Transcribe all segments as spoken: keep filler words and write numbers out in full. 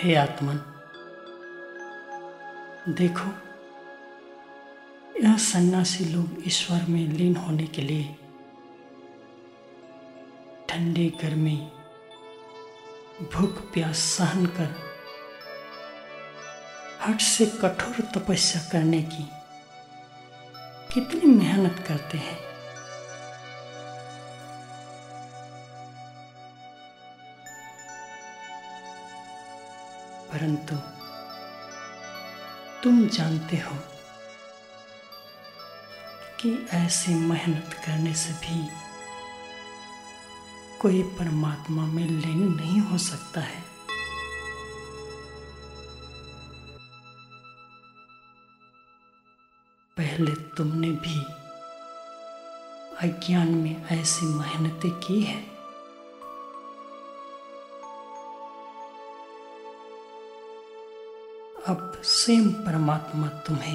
हे आत्मन, देखो, यह सन्यासी लोग ईश्वर में लीन होने के लिए ठंडी गर्मी भूख प्यास सहन कर हठ से कठोर तपस्या करने की कितनी मेहनत करते हैं। परंतु तुम जानते हो कि ऐसी मेहनत करने से भी कोई परमात्मा में लीन नहीं हो सकता है। पहले तुमने भी अज्ञान में ऐसी मेहनतें की है। अब स्वयं परमात्मा तुम्हें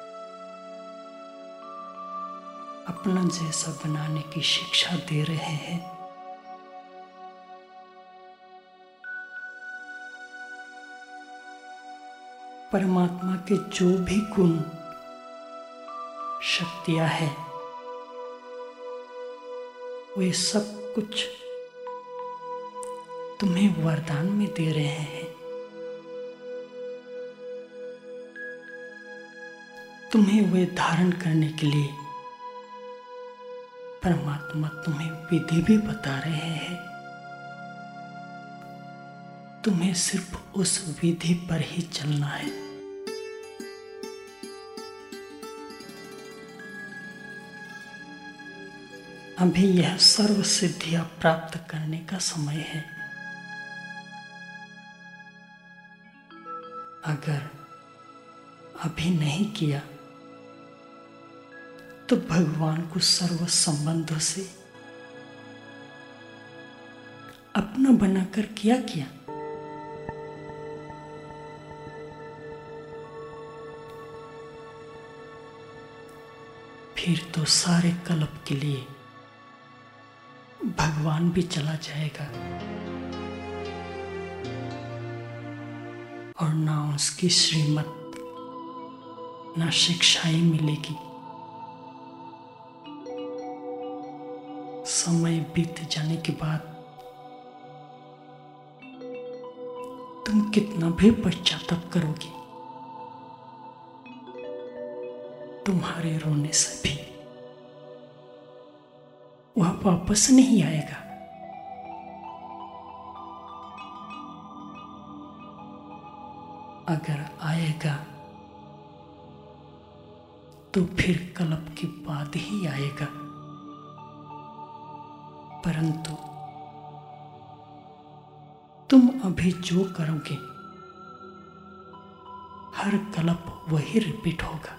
अपना जैसा बनाने की शिक्षा दे रहे हैं। परमात्मा के जो भी गुण शक्तियां है, वे सब कुछ तुम्हें वरदान में दे रहे हैं। तुम्हें वे धारण करने के लिए परमात्मा तुम्हें विधि भी बता रहे हैं। तुम्हें सिर्फ उस विधि पर ही चलना है। अभी यह सर्व सिद्धियां प्राप्त करने का समय है। अगर अभी नहीं किया तो भगवान को सर्व संबंधों से अपना बनाकर क्या किया। फिर तो सारे कल्प के लिए भगवान भी चला जाएगा और ना उसकी श्रीमत ना शिक्षाएं मिलेगी। समय बीत जाने के बाद तुम कितना भी पश्चाताप करोगे, तुम्हारे रोने से भी वह वापस नहीं आएगा। अगर आएगा तो फिर कल्प के बाद ही आएगा। परंतु तुम अभी जो करोगे हर कल्प वही रिपीट होगा।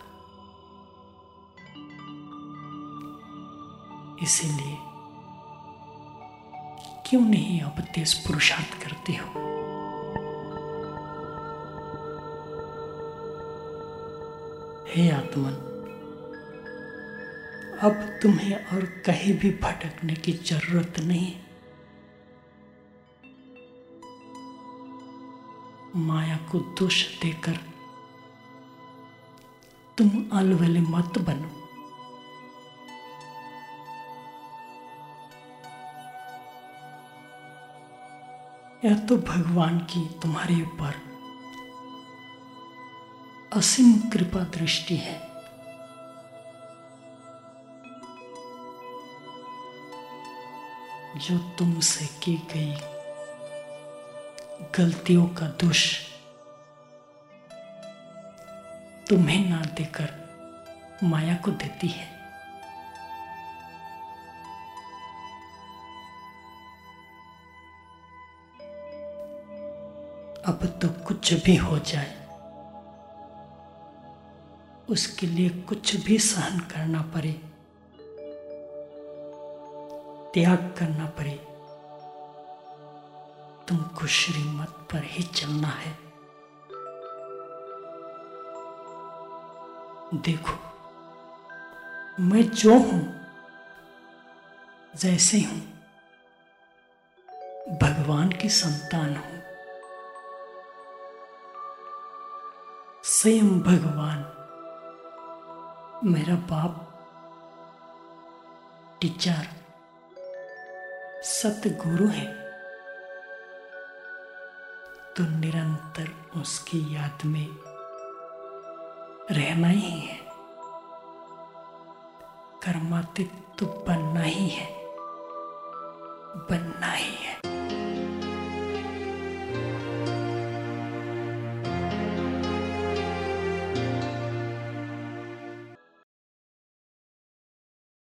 इसीलिए क्यों नहीं अब तेज पुरुषार्थ करते हो। हे आत्मन, अब तुम्हें और कहीं भी भटकने की जरूरत नहीं। माया को दोष देकर तुम अलवले मत बनो। यह तो भगवान की तुम्हारे ऊपर असीम कृपा दृष्टि है। जो तुमसे की गई गलतियों का दोष तुम्हें ना देकर माया को देती है। अब तो कुछ भी हो जाए, उसके लिए कुछ भी सहन करना पड़े, त्याग करना पड़े, तुमको श्रीमत पर ही चलना है। देखो, मैं जो हूं, जैसे हूं, भगवान की संतान हूं। स्वयं भगवान मेरा बाप, टीचर, सतगुरु है, तो निरंतर उसकी याद में रहना ही है। कर्मातीत तो बनना ही है, बनना ही है।